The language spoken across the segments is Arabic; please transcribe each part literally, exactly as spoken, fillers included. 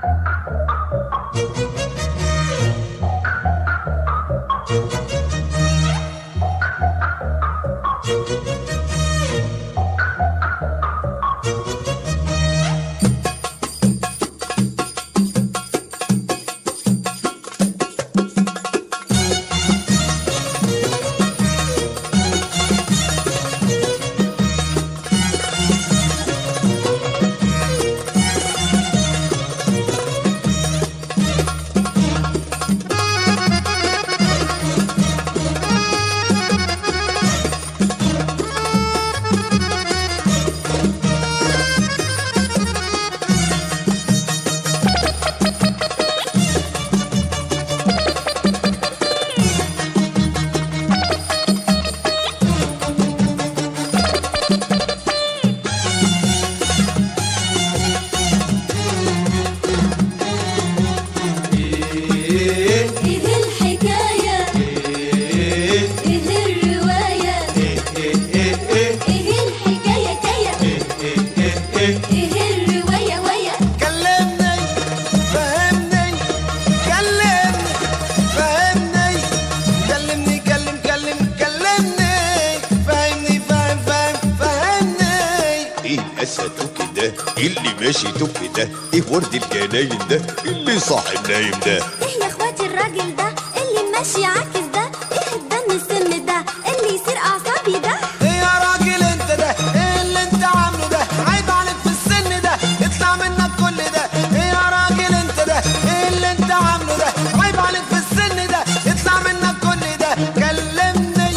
اللي ماشيته كده ايه ورد الجناين ده اللي صاحي النايم ده؟ ايه يا اخواتي الراجل ده اللي ماشي عاكس ده؟ ايه الدم السم ده اللي يصير اعصابي ده؟ ايه يا راجل انت ده؟ ايه اللي انت عامله ده؟ عيب عليك في السن ده، اطلع منك كل ده. ايه يا راجل انت ده؟ ايه اللي انت عامله ده؟ عيب عليك في السن ده، اطلع منك كل ده. كلمني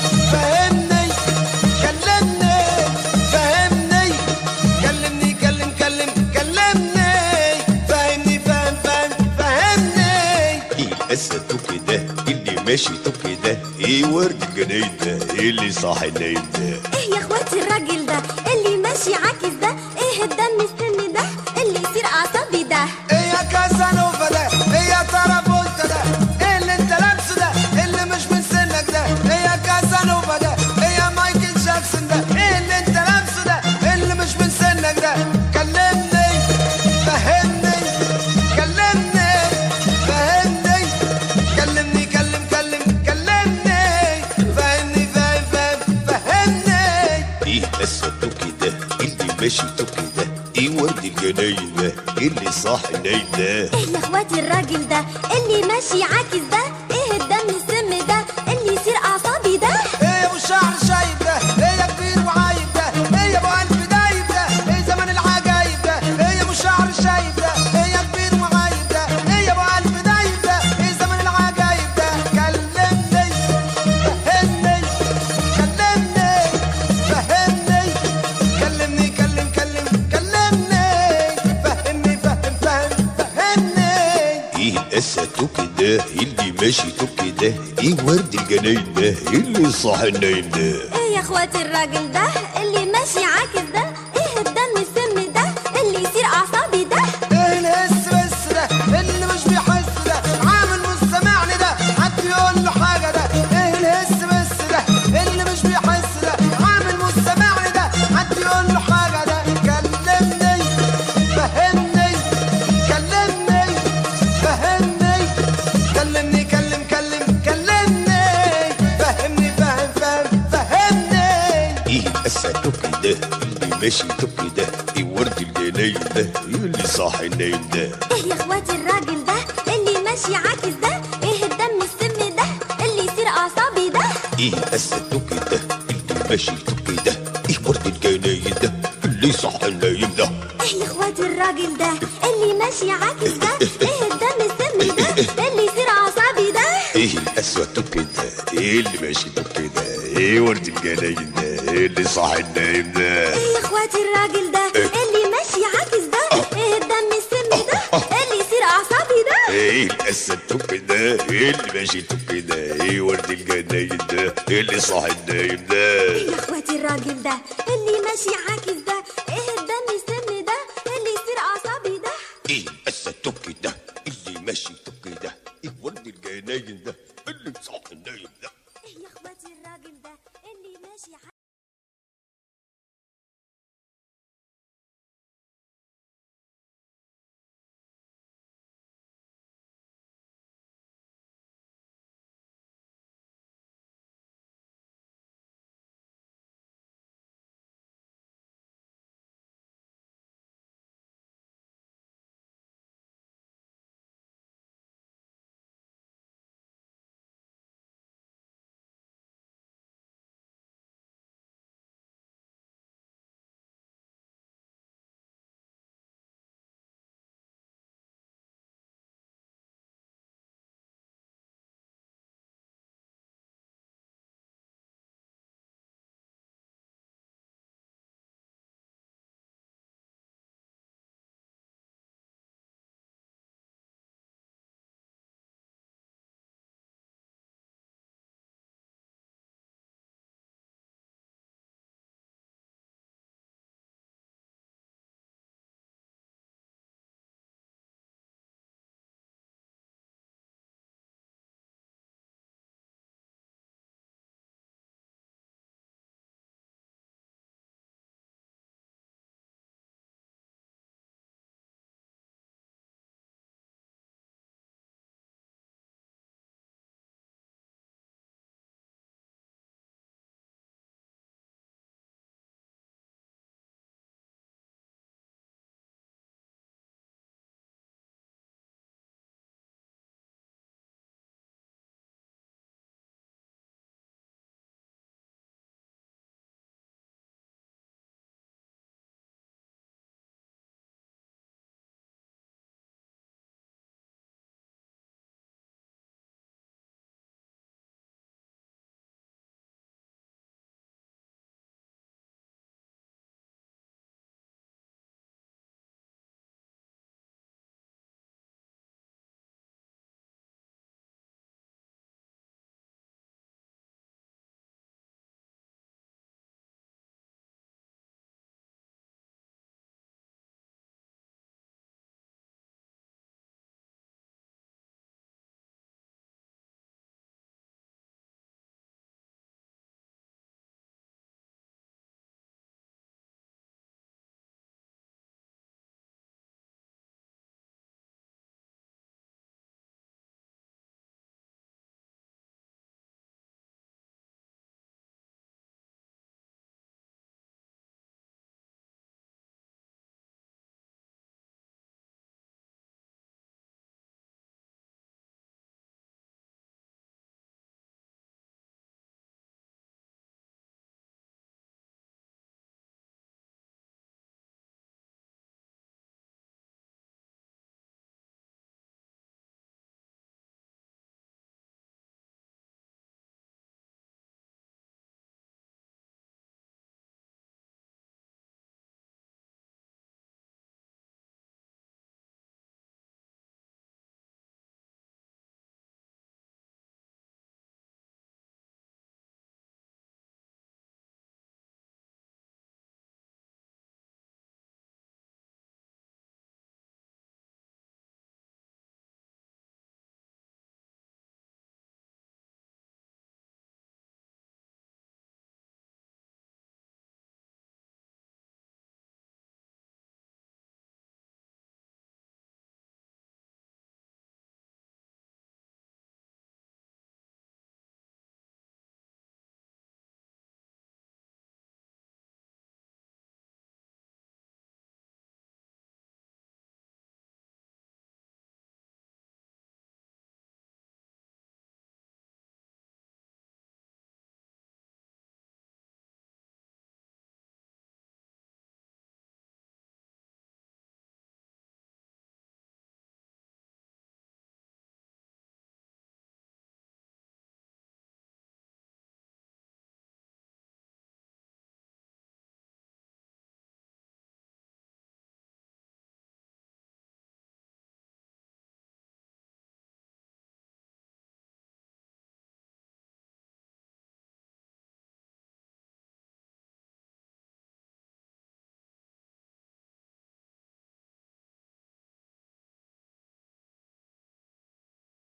فهمني، كلمني فهمني، كلمني كلم كلم كلمني، فهمني فهم فهم فهمني. ايه الاسد كده اللي ماشيته كده ايه ورد الجناين ده اللي صاحي النايم ده؟ ايه يا اخواتي الراجل ده اللي ماشي عاكس ده؟ ايه الدم السم ده اللي يصير اعصابي ده؟ ايه يا كازانوفا ده؟ ايه يا ترابولتا ده؟ ايه اللي انت لابسه ده اللي مش من سنك ده؟ ايه يا كازانوفا ده؟ ايه يا مايكل جاكسون ده؟ ايه اللي انت لابسه ده اللي مش من سنك ده؟ كلمني فهمني، كلمني فهمني، كلمني كلم كلم كلمني، فهمني فهم فهم فهمني. ايه الاسد كده اللي ماشيته كده ايه ورد الجناين ده اللي صاحي النايم ده؟ ايه يا اخواتي الراجل ده اللي ماشي عاكس ده؟ ايه الدم السم ده اللي يصير اعصابي ده؟ ايه يا ابو شعر شايب ده؟ ايه يا كبير وعايب ده؟ ايه يا ابو قلب دايب ده؟ ايه زمن العجايب ده؟ ايه يا ابو شعر شايب ده؟ ايه يا كبير وعايب ده؟ ايه يا ابو قلب دايب ده؟ ايه زمن العجايب ده؟ كلمني فهمني، كلمني فهمني، كلمني كلم كلم كلمني، فهمني فهم فهم فهمني. ايه الاسد كده اللي ماشيته كده ايه ورد الجناين ده اللي صاحي النايم ده؟ ايه يا اخواتي الراجل ده اللي ماشي عاكس ده؟ ايه الدم السم ده اللي يصير اعصابي ده؟ ايه الهس بس ده اللي مش بيحس ده؟ عامل مستمعني ده حد يقول له حاجه ده؟ ايه الهس بس ده اللي مش بيحس ده؟ عامل مستمعني ده حد يقول له حاجه ده؟ كلمني فهمني، كلمني فهمني، كلمني كلم كلم كلمني، فهمني فهم فهم فهمني. ايه الاسد كده اللي ماشيته كده ايه ورد الجناين ده اللي صاحي النايم ده؟ ايه يا اخواتي الراجل ده اللي ماشي عاكس ده؟ ايه الدم السم ده اللي يصير اعصابي ده؟ ايه الاسد كده اللي ماشيته كده ايه ورد الجناين ده اللي صاحي النايم ده؟ ايه يا اخواتي الراجل ده اللي ماشي عاكس ده؟ ايه الدم السم ده اللي يصير اعصابي ده؟ ايه الاسود كده ايه اللي ماشيته كده ايه ورد الجناين ده اللي صاحي النايم ده؟ ايه يا اخواتي الراجل ده اللي ماشي عاكس ده؟ ايه الدم السم ده اللي يصير اعصابي ده؟ ايه الاسد كده ايه اللي ماشيته كده ايه ورد الجناين ده اللي صاحي النايم ده؟ ايه يا اخواتي الراجل ده اللي ماشي عاكس ده؟ ايه الدم السم ده اللي يصير اعصابي ده؟ ايه الاسد كده اللي ماشيته كده ايه ورد الجناين ده